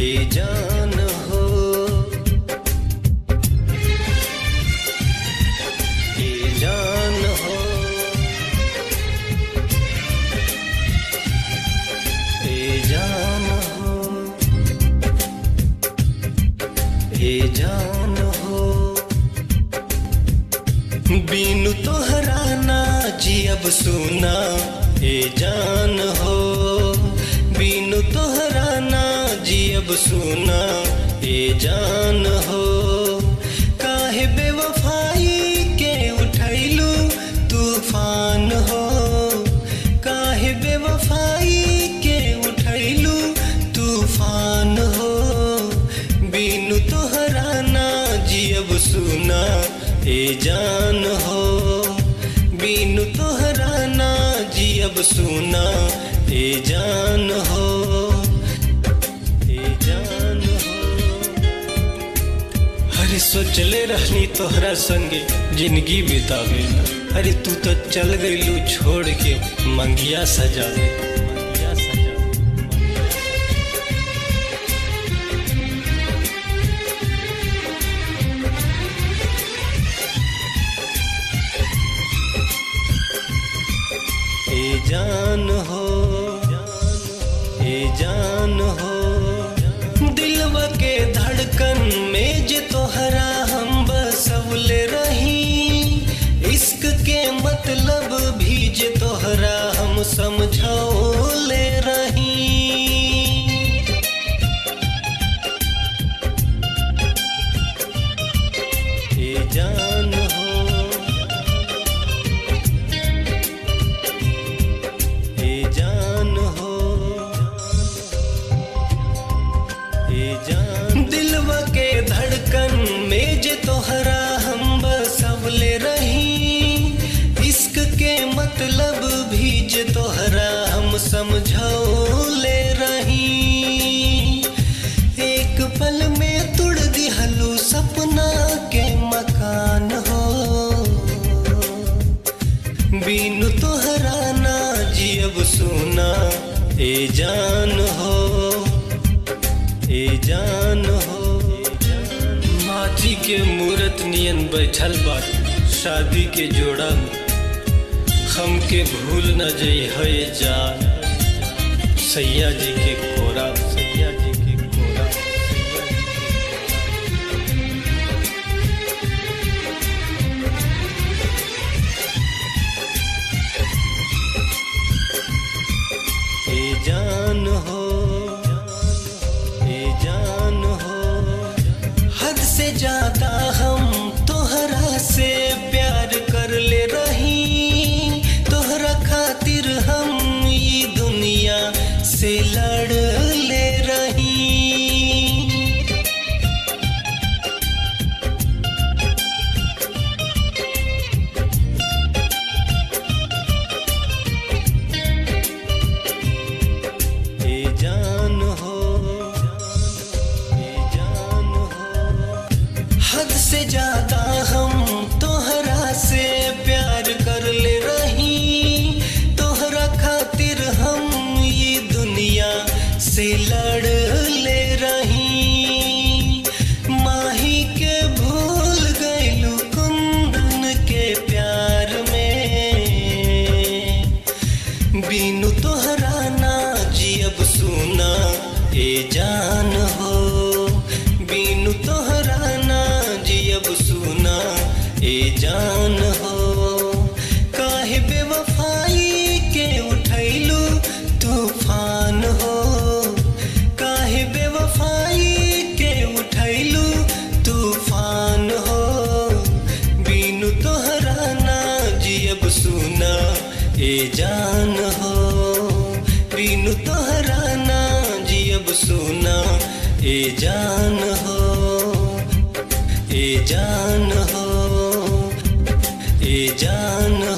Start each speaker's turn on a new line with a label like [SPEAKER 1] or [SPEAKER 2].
[SPEAKER 1] ए जान हो, ए जान हो, ए जान हो, ए जान हो। बिनु तोहरा ना जियब सुना ए जान हो, बिनु तोहरा ना जियब सुना ए जान हो। काहे बेवफाई के उठैलू तूफान हो, काहे बेवफाई के उठैलू तूफान हो। बिनु तोहरा ना जियब सुना ए जान हो, बिनु तोहरा ना जियब सुना ए जान हो, ए जान हो। अरे सोचले रहनी तोहरा संगे जिंदगी बितावे, अरे तू तो चल गईलू छोड़ के मंगिया सजावे। ए जान हो, ए जान हो। दिलवा के धड़कन में जे तोहरा हम बसवले रही, इश्क के मतलब भी जे तोहरा हम समझौले रही। ए जान हो, ए जान हो, ए जान। दिलवा के धड़कन में जे तोहरा हम बसवले रही, इश्क के मतलब भी जे तोहरा हम समझौले रही। एक पल में तुड़ दिहलू सपना के मकान हो, बिनु तोहरा ना जियब सुना ए जान हो, ए जान हो। माटी के मूरत नियन बैठल बा शादी के जोड़ा में, हमके भूल न जइहे जान सैया जी के कोरा, सैया जी के कोरा। ए जान हो, ए जान हो। हद से ज्यादा हम तोहरा से प्यार कर ले रही, तोहरा खातिर हम ये दुनिया से लड़ ले रही। ए जान हो, ए जान हो। हद से ज्यादा हम तोहरा से प्यार कर ले रही, तोहरा खातिर हम ये दुनिया से लड़ ले रही। माही के भूल गईलू कुंदन के प्यार में, बिनु तोहरा ना जियब सुना ए जान हो, बिनु तोहरा ना जियब सुना ए जान हो। काहे बेवफाई के उठैलू तूफान हो, काहे बेवफाई के उठैलू तूफान हो। बिनु तोहरा ना जियब सुना ए जान हो, बिनु तोहरा ना जियब सुना ए जान हो, ए जान हो, ए जान